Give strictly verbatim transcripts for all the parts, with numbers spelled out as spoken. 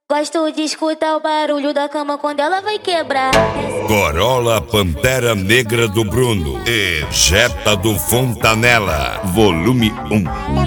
Gosto de escutar o barulho da cama quando ela vai quebrar. Corolla Pantera Negra do Bruno e Jetta do Fontanella, volume um.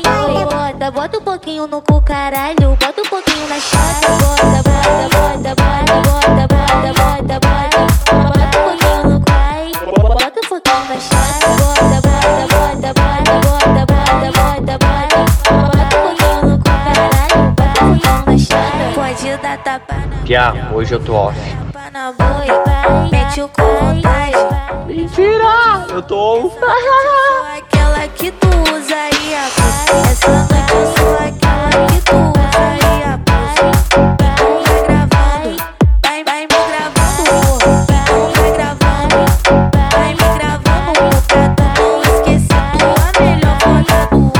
Bota, bota um pouquinho no cu, caralho. Bota um pouquinho na chata. Bota, bota, bota, bota, bota, bota, bota, bota. Bota um pouquinho no cu, ai. Bota um pouquinho na chata. Bota, bota, bota, bota, bota, bota, bota, bota. Bota um pouquinho no cu, caralho. Bota um pouquinho na chata. Pode dar tapa na Piá, hoje eu tô off. tapa na boi, vai. Mete o cu vontade. Mentira, eu tô off. Sou aquela que tu usa e abusa. Essa noite eu sou aquela que tu usa e abusa. Vai gravando, vai, vai me gravando. Então vai gravando, vai me gravando. Pra tu não esquecer tua melhor foda do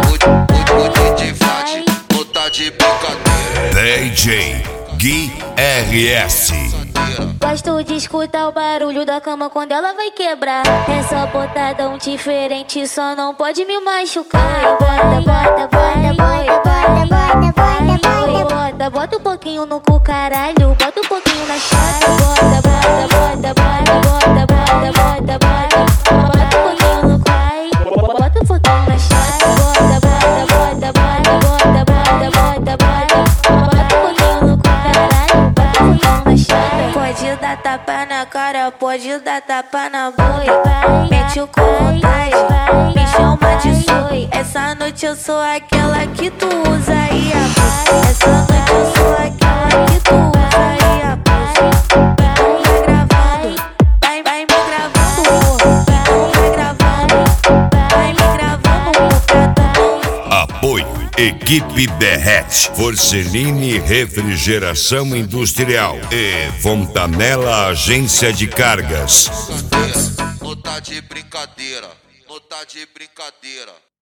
ar. Hoje de fate, não tá de brincadeira. D J Gui R S. Gosto de escutar o barulho da cama quando ela vai quebrar. Essa botadão diferente só não pode me machucar. Bota, bota, bota, bota, bota, bota, bota, bota, bota um pouquinho no cu, caralho. Bota um pouquinho na chata. Bota, bota, bota, bota, bota, bota, bota, bota. Bota um pouquinho no cu, ai. Bota um pouquinho na chata. Bota, bota, bota, bota, bota, bota, bota, bota. Bota um pouquinho no cu, caralho. Bota um pouquinho na chata. Pode dar tapa na cara, pode dar tapa na boi. Mete o cu vontade, me chama de soi. Essa noite eu sou aquela que tu usa e abusa. Essa noite eu sou aquela que tu usa e abusa. Então vai gravando, vai, vai me gravando. Então vai gravando, vai me gravando. Pra tu não Apoio Equipe Derrete, Forceline Refrigeração Industrial e Fontanella Agência de Cargas. Não tá de brincadeira, não tá de brincadeira.